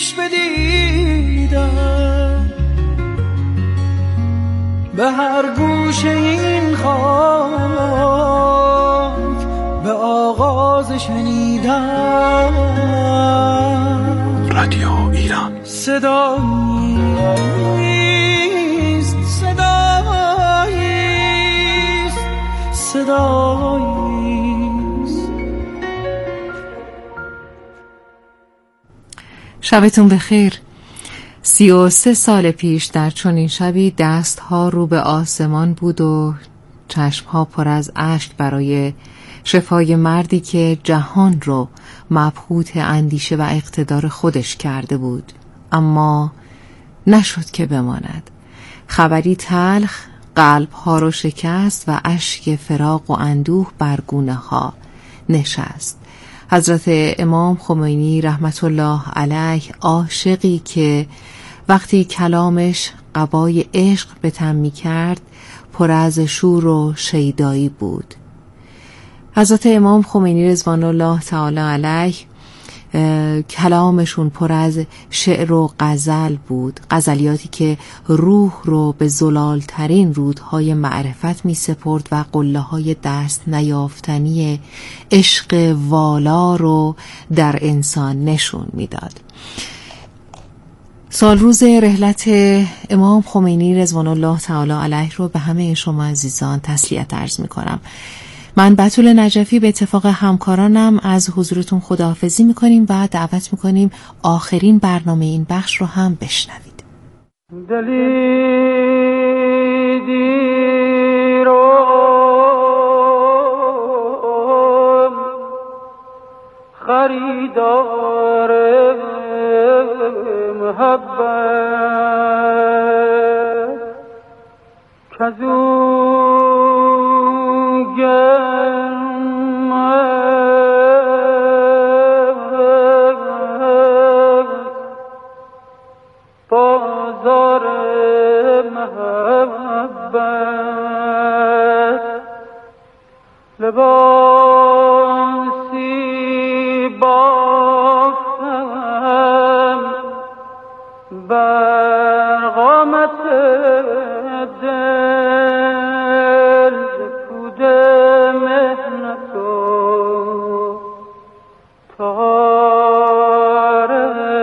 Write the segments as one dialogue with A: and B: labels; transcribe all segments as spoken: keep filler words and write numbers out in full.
A: پیش بدیدم، به هر گوشه این خاک به آغاز شنیدم.
B: رادیو ایران
A: صداییست، صداییست، صداییست.
C: شبتون بخیر. سی و سه سال پیش در چنین شبی دستها رو به آسمان بود و چشمها پر از اشک برای شفای مردی که جهان رو مبهوت اندیشه و اقتدار خودش کرده بود، اما نشد که بماند. خبری تلخ قلبها رو شکست و اشک فراق و اندوه بر گونه ها نشست. حضرت امام خمینی رحمت الله علیه، عاشقی که وقتی کلامش قبای عشق به تن می کرد پر از شور و شیدایی بود. حضرت امام خمینی رضوان الله تعالی علیه کلامشون پر از شعر و غزل بود، غزلیاتی که روح رو به زلالترین رودهای معرفت می سپرد و قله های دست نیافتنی عشق والا رو در انسان نشون می داد. سال روز رحلت امام خمینی رضوان الله تعالی علیه رو به همه شما عزیزان تسلیت عرض می کنم. من بتول نجفی به اتفاق همکارانم از حضورتون خداحافظی میکنیم و دعوت میکنیم آخرین برنامه این بخش رو هم بشنوید.
A: دلی دیرم خریدار محبت کزو بازار محبت لباسی بافتم بر قامت دل کود مهنت و تار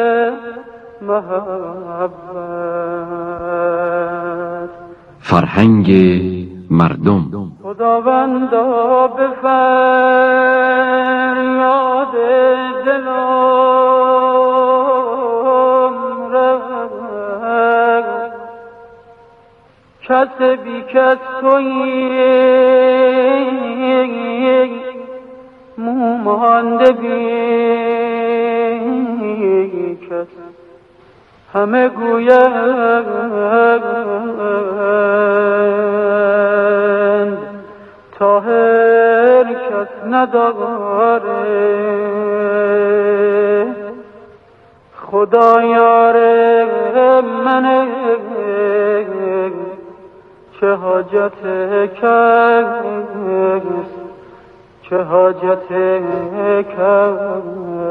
A: محبت.
B: فرهنگ مردم.
A: خداوندا به فریاد دلم رفت، کس بی کس تویی مومانده بی کس همه گویند طاهر کس نداره، خدا یار منه چه حاجت کس چه حاجت کس.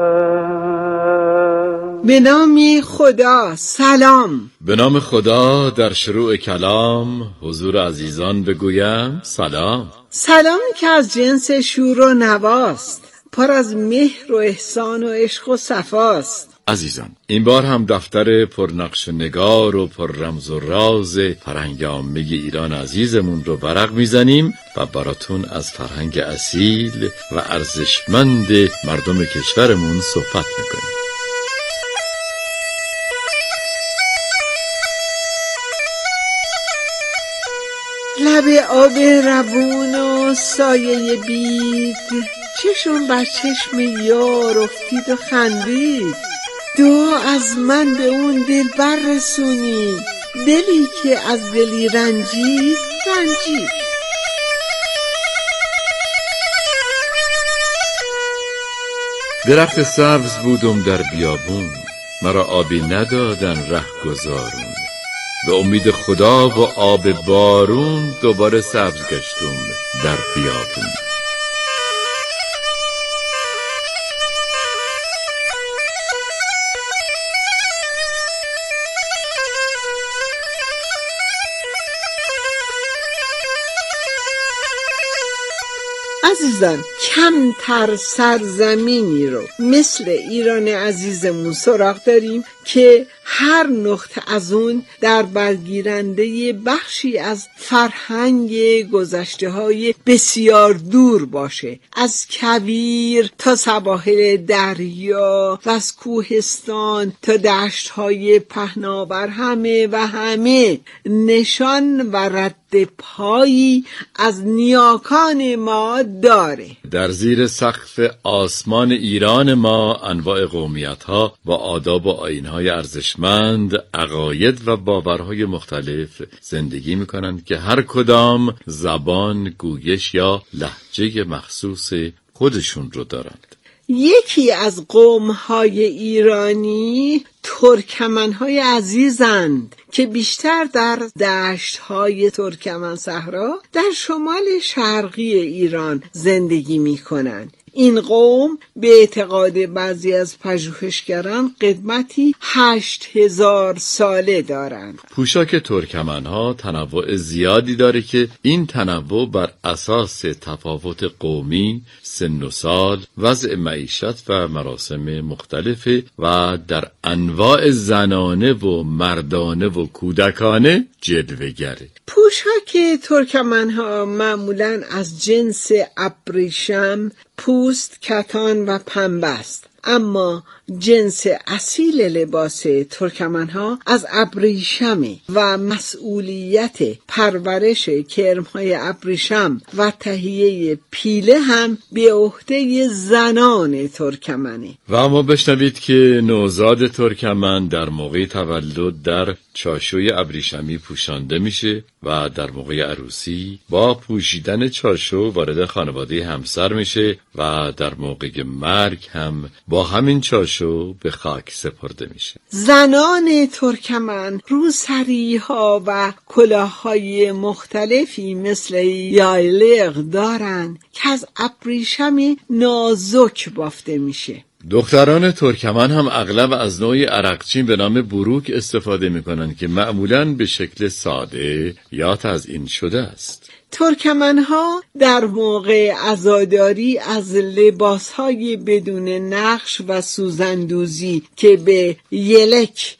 D: به نام خدا. سلام.
E: به نام خدا. در شروع کلام حضور عزیزان بگویم سلام.
D: سلامی که از جنس شور و نواست، پر از مهر و احسان و عشق و صفاست.
E: عزیزان، این بار هم دفتر پرنقش و نگار و پر رمز و راز فرهنگ عامه ایران عزیزمون رو ورق میزنیم و براتون از فرهنگ اصیل و ارزشمند مردم کشورمون صحبت میکنیم.
D: لب آب روون و سایه بید، چشم بر چشم یار افتید و خندید. دعا از من به اون دل بر رسونی، دلی که از دلی رنجید رنجید.
E: درخت سبز بودم در بیابون، مرا آبی ندادن ره گذارون. به امید خدا و آب بارون دوباره سبز گشتم در بیابون.
D: عزیزان، کمتر سرزمینی رو مثل ایران عزیزمون سراغ داریم که هر نقطه از اون در برگیرنده بخشی از فرهنگ گذشته های بسیار دور باشه، از کویر تا سواحل دریا و از کوهستان تا دشت های پهناور، همه و همه نشان و رد پایی از نیاکان ما داره.
E: در زیر سقف آسمان ایران ما انواع قومیت ها و آداب و آیین های ارزشمند، عقاید و باورهای مختلف زندگی میکنند که هر کدام زبان، گویش یا لهجه مخصوص خودشون رو دارند.
D: یکی از قوم‌های ایرانی ترکمن‌های عزیزند که بیشتر در دشت‌های ترکمن صحرا در شمال شرقی ایران زندگی می‌کنند. این قوم به اعتقاد بعضی از پژوهشگران قدمتی هشت هزار ساله دارند.
E: پوشاک ترکمن‌ها تنوع زیادی داره که این تنوع بر اساس تفاوت قومی، سن و سال، وضع معیشت و مراسم مختلفه و در انواع زنانه و مردانه و کودکانه جلوه‌گره.
D: پوشاک ترکمن‌ها معمولاً از جنس ابریشم، پوست، کتان و پنبه است، اما جنس اصیل لباس ترکمن‌ها از ابریشمه و مسئولیت پرورش کرم‌های ابریشم و تهیه پیله هم به عهده زنان ترکمنه.
E: و اما بشنوید که نوزاد ترکمن در موقع تولد در چاشوی ابریشمی پوشانده میشه و در موقع عروسی با پوشیدن چاشو وارد خانواده همسر میشه و در موقع مرگ هم با همین چاشو به خاک سپرده میشه.
D: زنان ترکمن روسری‌ها و کلاه‌های مختلفی مثل یایلق دارند که از ابریشم نازک بافته میشه.
E: دختران ترکمن هم اغلب از نوعی عرقچین به نام بروک استفاده میکنند که معمولاً به شکل ساده یا تزیین شده است.
D: ترکمن‌ها در موقع عزاداری از لباس‌های بدون نقش و سوزندوزی که به یلک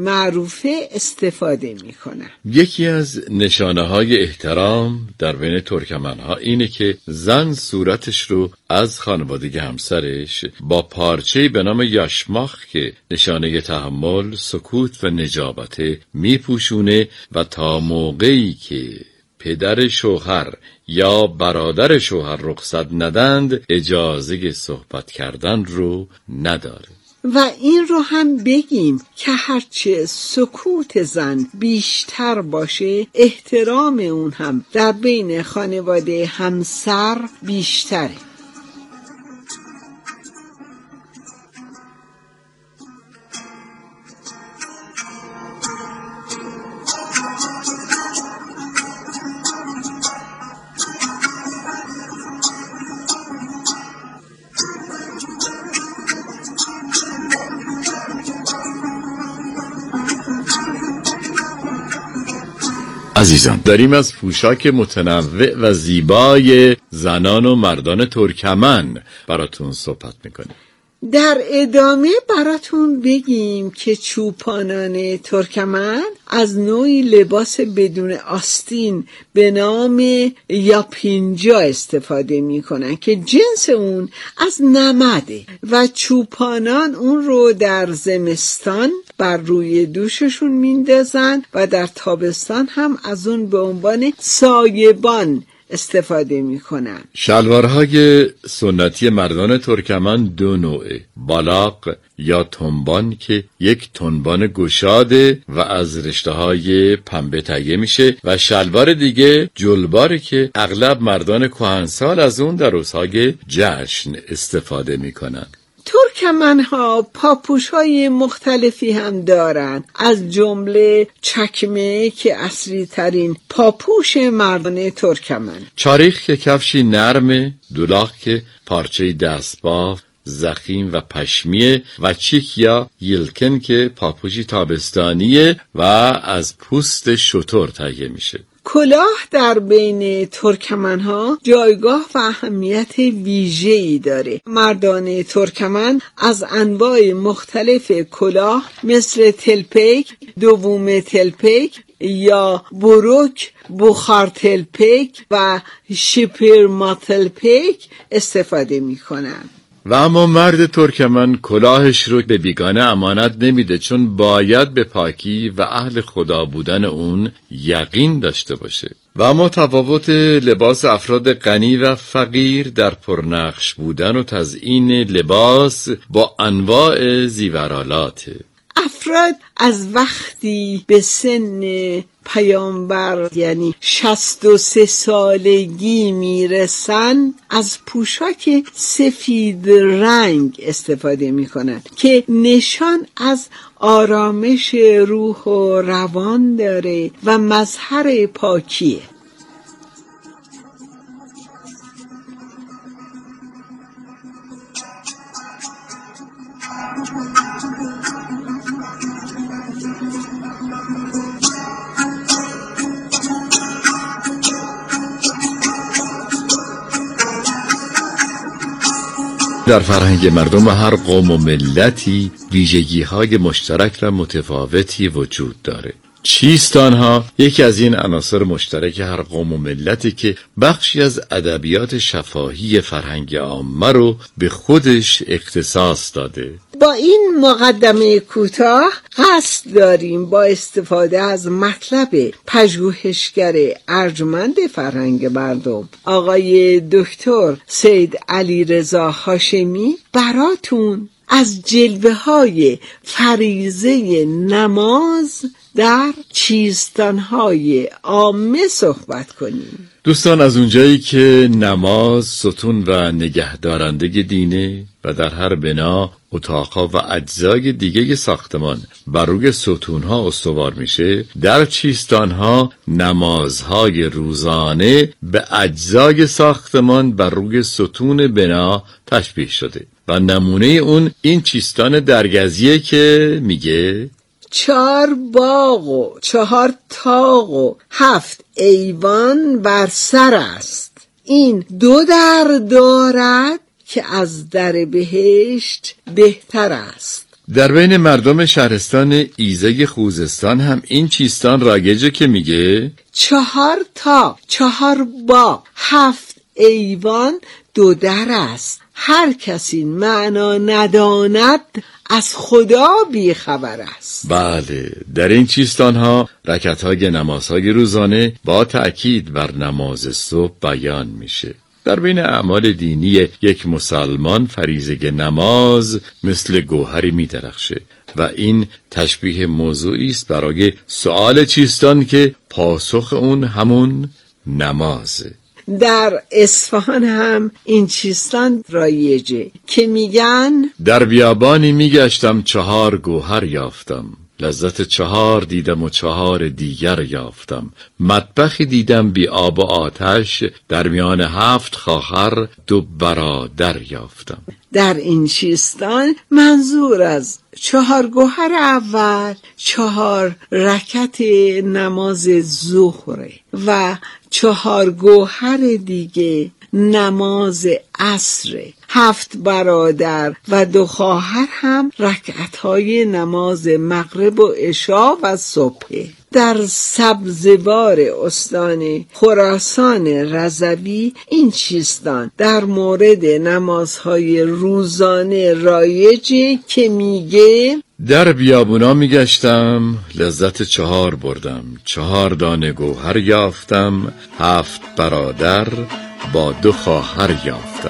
D: معروفه استفاده میکنن.
E: یکی از نشانه‌های احترام در بین ترکمن‌ها اینه که زن صورتش رو از خانواده همسرش با پارچه‌ای به نام یاشماخ که نشانه تحمل، سکوت و نجابته میپوشونه و تا موقعی که پدر شوهر یا برادر شوهر رخصت ندند اجازه صحبت کردن رو نداره.
D: و این رو هم بگیم که هرچه سکوت زن بیشتر باشه، احترام اون هم در بین خانواده همسر بیشتره.
E: عزیزان، داریم از پوشاک متنوع و زیبای زنان و مردان ترکمن براتون صحبت میکنیم.
D: در ادامه براتون بگیم که چوپانان ترکمن از نوعی لباس بدون آستین به نام یاپینجا استفاده میکنن که جنس اون از نمده و چوپانان اون رو در زمستان بر روی دوششون میندازن و در تابستان هم از اون به عنوان سایبان استفاده میکنن.
E: شلوارهای سنتی مردان ترکمن دو نوعه، بالاق یا تنبان که یک تنبان گشاده و از رشته‌های پنبه تهیه میشه و شلوار دیگه جلباره که اغلب مردان کهنسال از اون در روزهای جشن استفاده میکنن.
D: ترکمن‌ها پاپوش‌های مختلفی هم دارن، از جمله چکمه که اصلی ترین پاپوش مردان ترکمن،
E: چاریخ که کفشی نرمه، دولاخ که پارچه دستباف زخیم و پشمیه و چیک یا یلکن که پاپوشی تابستانیه و از پوست شتر تهیه میشه.
D: کلاه در بین ترکمن‌ها جایگاه و اهمیت ویژه‌ای داره. مردان ترکمن از انواع مختلف کلاه مثل تلپیک، دوم تلپیک یا بروک، بخار تلپیک و شیپرما تلپیک استفاده می‌کنند.
E: و اما مرد ترکمن کلاهش رو به بیگانه امانت نمیده، چون باید به پاکی و اهل خدا بودن اون یقین داشته باشه. و اما تفاوت لباس افراد غنی و فقیر در پرنقش بودن و تزیین لباس با انواع زیورالاته.
D: افراد از وقتی به سن پیامبر یعنی شصت و سه سالگی میرسن از پوشاک سفید رنگ استفاده میکنن که نشان از آرامش روح و روان داره و مظهر پاکیه.
E: در فرهنگ مردم هر قوم و ملتی ویژگی‌های مشترک و متفاوتی وجود داره. چیستان‌ها یکی از این عناصر مشترک هر قوم و ملتی که بخشی از ادبیات شفاهی فرهنگ عامه رو به خودش اختصاص داده.
D: با این مقدمه کوتاه قصد داریم با استفاده از مطلب پژوهشگر ارجمند فرهنگ مردم آقای دکتر سید علیرضا هاشمی براتون از جلوه‌های فریضه نماز در چیستان‌های عامه صحبت کنیم.
E: دوستان، از اونجایی که نماز ستون و نگهدارنده دینه و در هر بنا اتاقها و اجزای دیگه ساختمان بر روی ستونها استوار میشه، در چیستانها نمازهای روزانه به اجزای ساختمان بر روی ستون بنا تشبیه شده و نمونه اون این چیستان درگزیه که میگه
D: چهار باغ و چهار تاق و هفت ایوان بر سر است. این دو در دارد که از در بهشت بهتر است.
E: در بین مردم شهرستان ایزه خوزستان هم این چیستان رایجه که میگه
D: چهار تاق، چهار باغ، هفت ایوان دو در است. هر کسی معنا نداند از خدا بی خبر است.
E: بله، در این چیستان ها رکعت‌های نمازهای روزانه با تأکید بر نماز صبح بیان میشه. در بین اعمال دینی یک مسلمان فریضه نماز مثل گوهری می‌درخشه و این تشبیه موضوعی است برای سؤال چیستان که پاسخ اون همون نمازه.
D: در اصفهان هم این چیستان رایجه که میگن
E: در بیابانی میگشتم چهار گوهر یافتم، لذت چهار دیدم و چهار دیگر یافتم، مطبخی دیدم بی آب و آتش، در میان هفت خواهر دو برادر یافتم.
D: در این چیستان منظور از چهار گوهر اول چهار رکعت نماز ظهر و چهار گوهر دیگه نماز عصر. هفت برادر و دو خواهر هم رکعت‌های نماز مغرب و عشا و صبح. در سبزوار استان خراسان رضوی این چیستان در مورد نمازهای روزانه رایجه که میگه
E: در بیابونا میگشتم لذت چهار بردم، چهار دانه گوهر یافتم، هفت برادر با دو خواهر یافتم.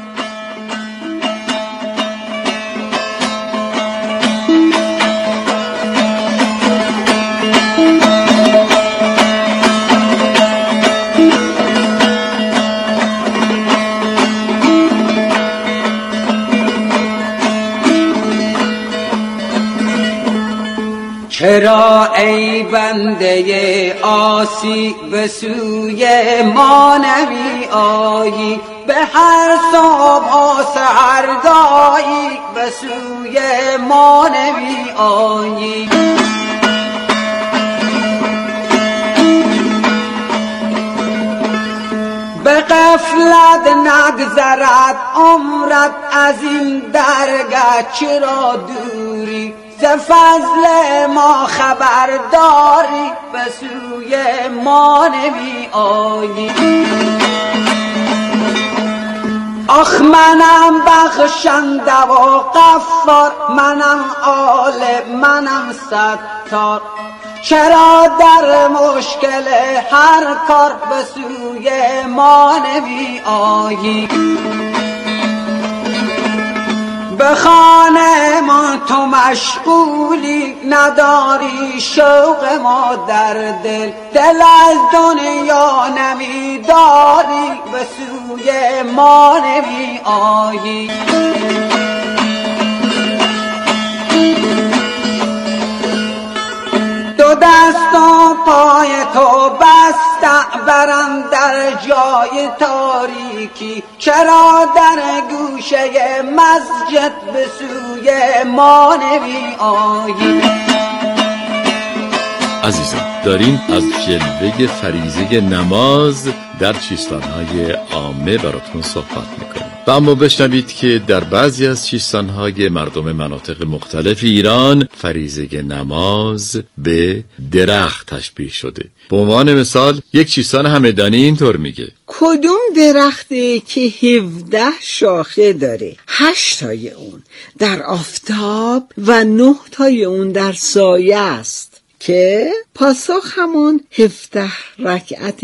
F: چرا ای بنده آسی به سوی ما نمی آیی، به هر صبح و سحرگاهی به سوی ما نمی آیی. غفلت نگذرد عمرت از این درگاه، چرا دوری ز فضل ما خبرداری به سوی ما نمی آیی. آخ منم بخشنده و غفار، منم عالم منم ستار، چرا در مشکل هر کار به سوی ما نمی آیی. به خانه ما تو مشغولی، نداری شوق ما در دل، دل از دنیا نمی داری به سوی ما نمی آیی. دو دست و پای تو بسته برم در جای تاریکی، چرا در گوشه مسجد به سوی ما نمی آیی.
E: عزیزان داریم از جلوه فریضه نماز در چیستانهای عامه براتون صحبت میکنیم و اما بشنوید که در بعضی از چیستانهای مردم مناطق مختلف ایران فریضه نماز به درخت تشبیه شده. به عنوان مثال یک چیستان همدانی اینطور میگه:
D: کدوم درخته که هفده شاخه داره، هشت تای اون در آفتاب و نه تای اون در سایه است؟ که پاسخ همون هفده رکعت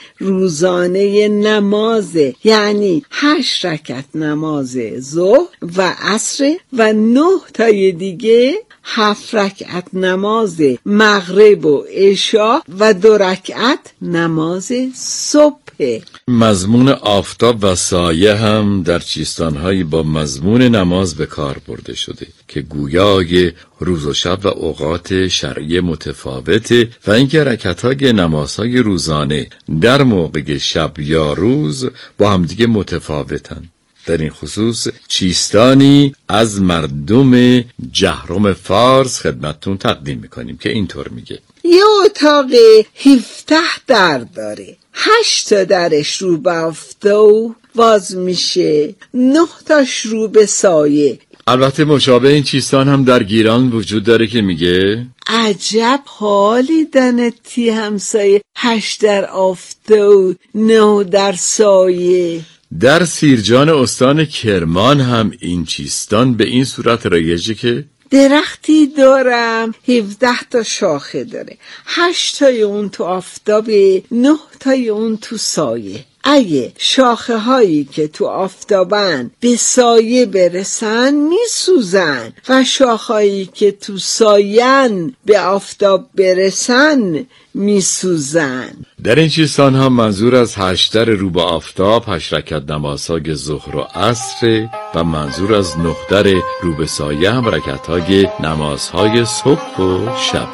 D: روزانه نمازه، یعنی هشت رکعت نماز ظهر و عصر و نه تای دیگه هفت رکعت نماز مغرب و عشا و دو رکعت نماز صبح.
E: مضمون آفتاب و سایه هم در چیستانهایی با مضمون نماز به کار برده شده که گویای روز و شب و اوقات شرعی متفاوته و اینکه رکعت‌های نمازهای روزانه در موقع شب یا روز با همدیگه متفاوتن. در این خصوص چیستانی از مردم جهرم فارس خدمتتون تقدیم میکنیم که اینطور میگه:
D: یه اتاق هفده در داره، هشت تا درش رو به آفتاب باز میشه، نه تاش رو به سایه.
E: البته مشابه این چیستان هم در گیلان وجود داره که میگه:
D: عجب حالی دانتی همسایه، هشت در آفتاب نه در سایه.
E: در سیرجان استان کرمان هم این چیستان به این صورت رایجه که
D: درختی دارم هفده تا شاخه داره، هشت تای اون تو آفتابه، نه تای اون تو سایه. اگه شاخه هایی که تو آفتابن به سایه برسن میسوزن و شاخه هایی که تو ساین به آفتاب برسن میسوزن.
E: در این چیستان ها منظور از هشتر رو به آفتاب هشت رکعت نمازهای ظهر و عصر و منظور از نهتر رو به سایه هم رکعتهای نمازهای صبح و شب.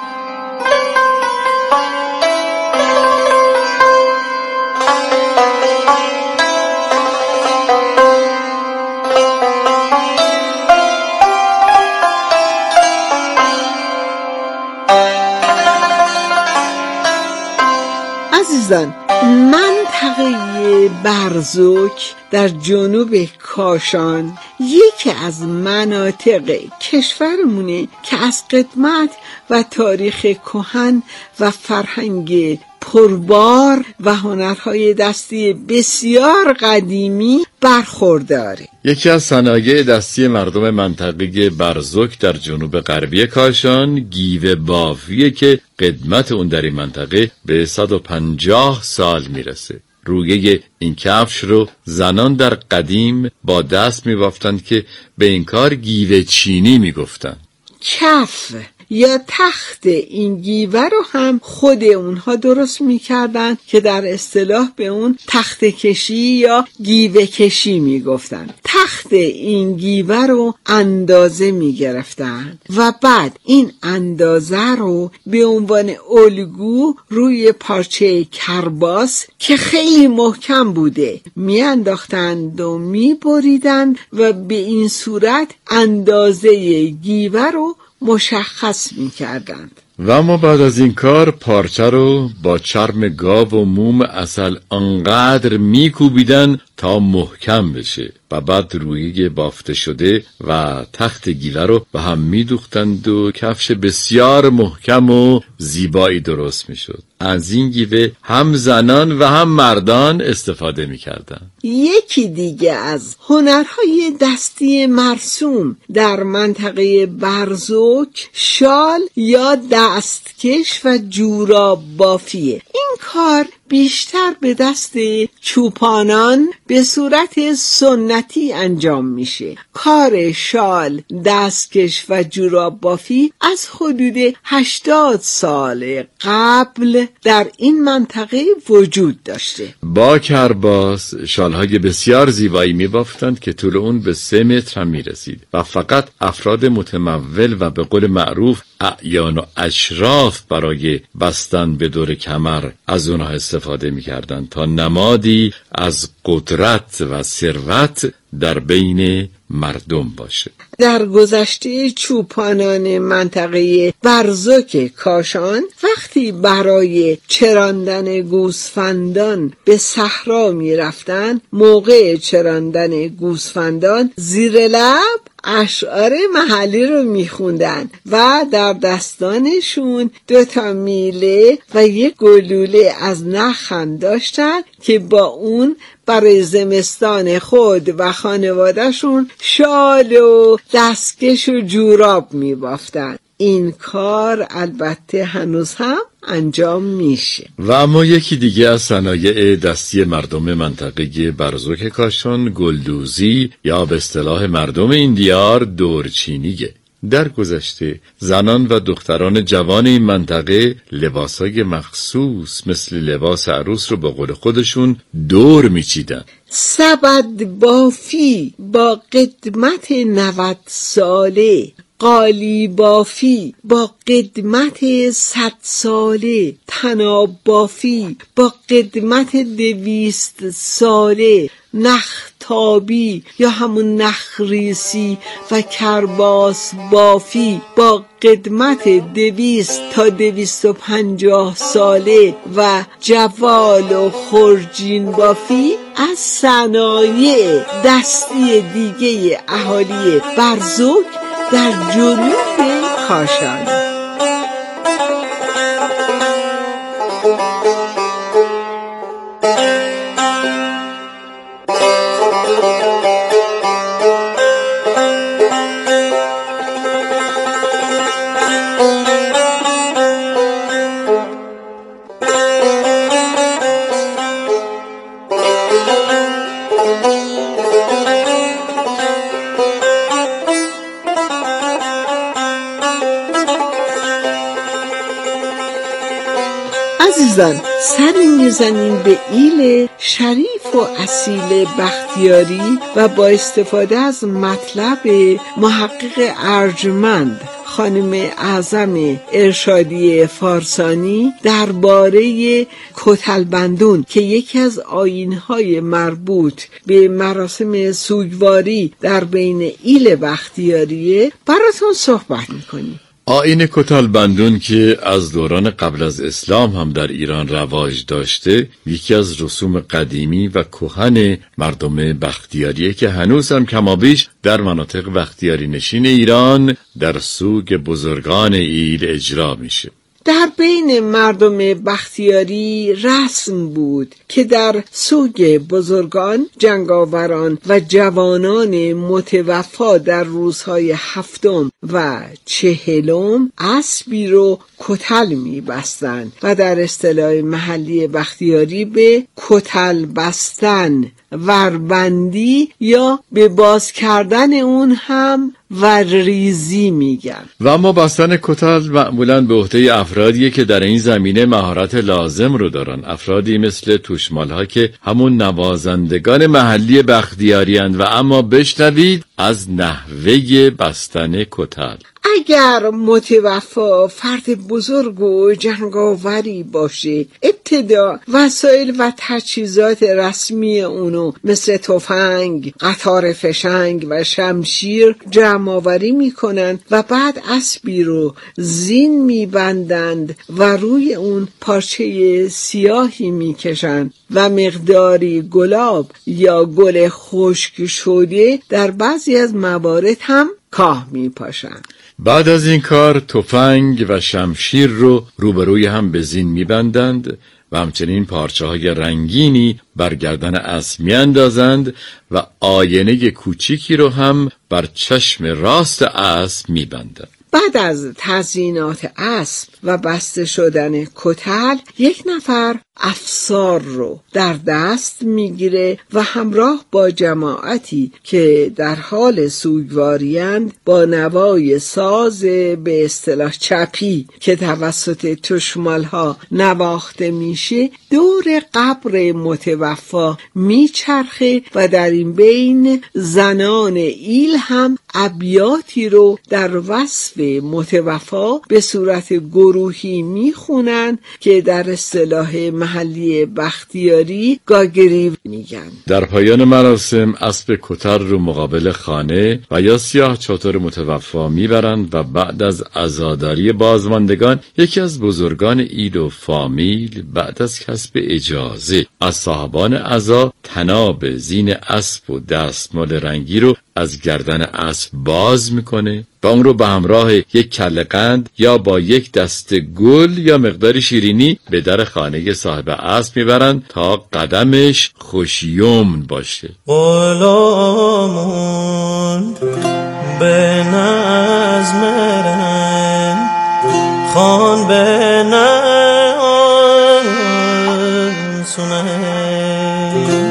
D: عزیزان، منطقه برزوک در جنوب کاشان یکی از مناطق کشورمونه که از قدمت و تاریخ کهن و فرهنگ پربار و هنرهای دستی بسیار قدیمی برخورداره.
E: یکی از صنایع دستی مردم منطقه برزوک در جنوب غربی کاشان گیوه بافیه که قدمت اون در این منطقه به صد و پنجاه سال میرسه. رویه این کفش رو زنان در قدیم با دست می‌بافتند که به این کار گیوه چینی میگفتن.
D: کف یا تخت این گیوه رو هم خود اونها درست میکردن که در اصطلاح به اون تخت کشی یا گیوه کشی میگفتن. تخت این گیوه رو اندازه میگرفتن و بعد این اندازه رو به عنوان الگو روی پارچه کرباس که خیلی محکم بوده میانداختند و میبریدند و به این صورت اندازه گیوه رو مشخص می کردند.
E: و اما بعد از این کار پارچه رو با چرم گاو و موم عسل انقدر میکوبیدن تا محکم بشه و بعد رویه بافته شده و تخت گیوه رو به هم میدوختند و کفش بسیار محکم و زیبایی درست میشد. از این گیوه هم زنان و هم مردان استفاده میکردن.
D: یکی دیگه از هنرهای دستی مرسوم در منطقه برزوک شال یا دستکش و جوراب بافیه. این کار بیشتر به دست چوپانان به صورت سنتی انجام میشه. کار شال، دستکش و جوراب بافی از حدود هشتاد سال قبل در این منطقه وجود داشته.
E: با کرباس شالهای بسیار زیبایی می‌بافتند که طول اون به سه متر هم می‌رسید و فقط افراد متمول و به قول معروف اعیان و اشراف برای بستن به دور کمر از اونها استفاده می‌کردند تا نمادی از قدرت و ثروت در بین مردم باشه.
D: در گذشته چوپانان منطقه برزوک کاشان وقتی برای چراندن گوسفندان به صحرا می رفتن، موقع چراندن گوسفندان زیر لب اشعار محلی رو میخوندن و در دستانشون دو تا میله و یک گلوله از نخ هم داشتن که با اون برای زمستان خود و خانوادهشون شال و دستکش و جوراب میبافتن. این کار البته هنوز هم انجام میشه.
E: و اما یکی دیگه از صنایع دستی مردم منطقه برزوک کاشان گلدوزی یا به اصطلاح مردم این دیار دورچینیه. در گذشته زنان و دختران جوان این منطقه لباسای مخصوص مثل لباس عروس رو با قول خودشون دور میچیدن.
D: سبد بافی با قدمت نود ساله، قالی بافی با قدمت صد ساله، طناب بافی با قدمت دویست ساله، نختابی یا همون نخریسی و کرباس بافی با قدمت دویست تا دویست و پنجاه ساله و جوال و خرجین بافی از صنایع دستی دیگه اهالی برزوک در جنوب کاشان. عزیزان، سری میزنیم به ایل شریف و اصیل بختیاری و با استفاده از مطلب محقق ارجمند خانم اعظم ارشادی فارسانی درباره کتلبندون که یکی از آیین‌های مربوط به مراسم سوگواری در بین ایل بختیاریه براتون صحبت میکنیم.
E: آیین کتلبندون که از دوران قبل از اسلام هم در ایران رواج داشته، یکی از رسوم قدیمی و کهن مردم بختیاریه که هنوز هم کمابیش در مناطق بختیاری نشین ایران در سوگ بزرگان ایل اجرا میشه.
D: در بین مردم بختیاری رسم بود که در سوگ بزرگان جنگاوران و جوانان متوفا در روزهای هفتم و چهلم اسبی رو کتل می بستن و در اصطلاح محلی بختیاری به کتل بستن، وربندی یا به باز کردن اون هم ورریزی میگن.
E: و اما بستن کتل معمولاً به عهده افرادیه که در این زمینه مهارت لازم رو دارن. افرادی مثل توشمالها که همون نوازندگان محلی بختیاری اند. و اما بشنوید از نحوه بستن کتل.
D: اگر متوفا فرد بزرگ و جنگاوری باشه، ابتدا وسایل و تجهیزات رسمی اونو مثل تفنگ، قطار فشنگ و شمشیر جمع آوری میکنن و بعد اسبی رو زین میبندند و روی اون پارچه سیاهی میکشن و مقداری گلاب یا گل خشک شده در بعضی از موارد هم کاه میپاشن.
E: بعد از این کار تفنگ و شمشیر رو روبروی هم به زین میبندند و همچنین پارچه های رنگینی بر گردن اسب میاندازند و آینه کوچیکی رو هم بر چشم راست اسب میبندند.
D: بعد از تزیینات اسب و بسته شدن کتل، یک نفر افسار رو در دست میگیره و همراه با جماعتی که در حال سوگواریند با نوای ساز به اصطلاح چپی که توسط تشمال ها نواخته میشه دور قبر متوفا میچرخه و در این بین زنان ایل هم ابیاتی رو در وصف متوفا به صورت گروهی میخونن که در اصطلاح محلی بختیاری گاگری میگن.
E: در پایان مراسم اسب کتر رو مقابل خانه و یا سیاه چادر متوفا میبرند و بعد از عزاداری بازماندگان یکی از بزرگان ایل و فامیل بعد از کسب اجازه از صاحبان عزا طناب زین اسب و دستمال رنگی رو از گردن اسب باز میکنه و اون رو به همراه یک کله قند یا با یک دست گل یا مقدار شیرینی به در خانه صاحب اسب میبرن تا قدمش خوشیومن باشه.
G: غلامون به نظم رن خان به نظم سنه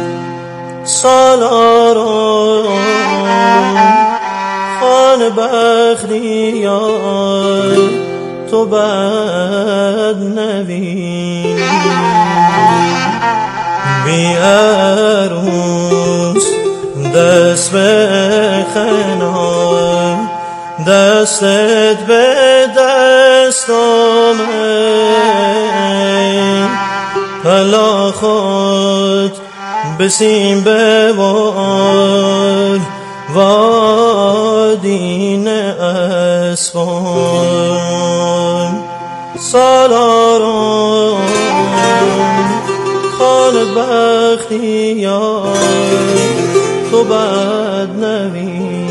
G: سالاران خان بختیار تو بد نوین بی عروس دست به خنا دستت به دست آمد پلا خود بسیم ببار وادین اسفان سالاران خان بختیار تو بد نوین.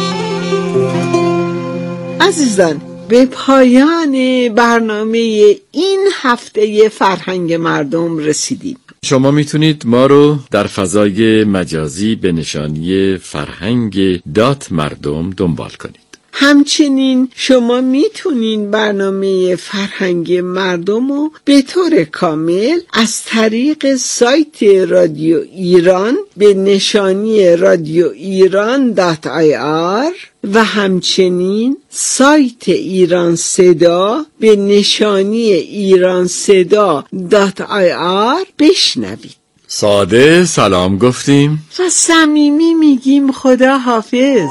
D: عزیزان، به پایان برنامه این هفته فرهنگ مردم رسیدیم.
E: شما میتونید ما رو در فضای مجازی به نشانی فرهنگ دات مردم دنبال کنید.
D: همچنین شما میتونین برنامه فرهنگ مردم رو به طور کامل از طریق سایت رادیو ایران به نشانی رادیو ایران دات آی آر و همچنین سایت ایران صدا به نشانی ایران صدا دات آی آر بشنوید.
E: ساده سلام گفتیم
D: و صمیمی میگیم خدا حافظ.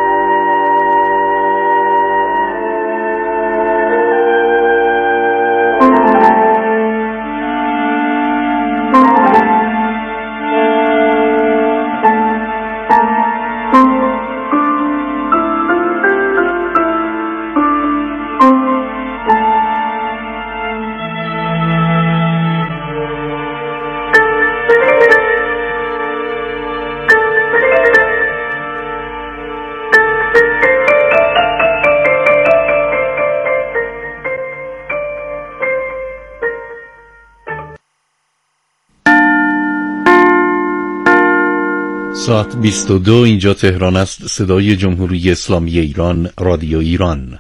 H: ساعت بیست و دو اینجا تهران است. صدای جمهوری اسلامی ایران، رادیو ایران.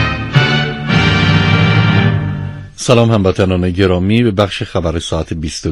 H: سلام هموطنان گرامی، به بخش خبر ساعت بیست و دو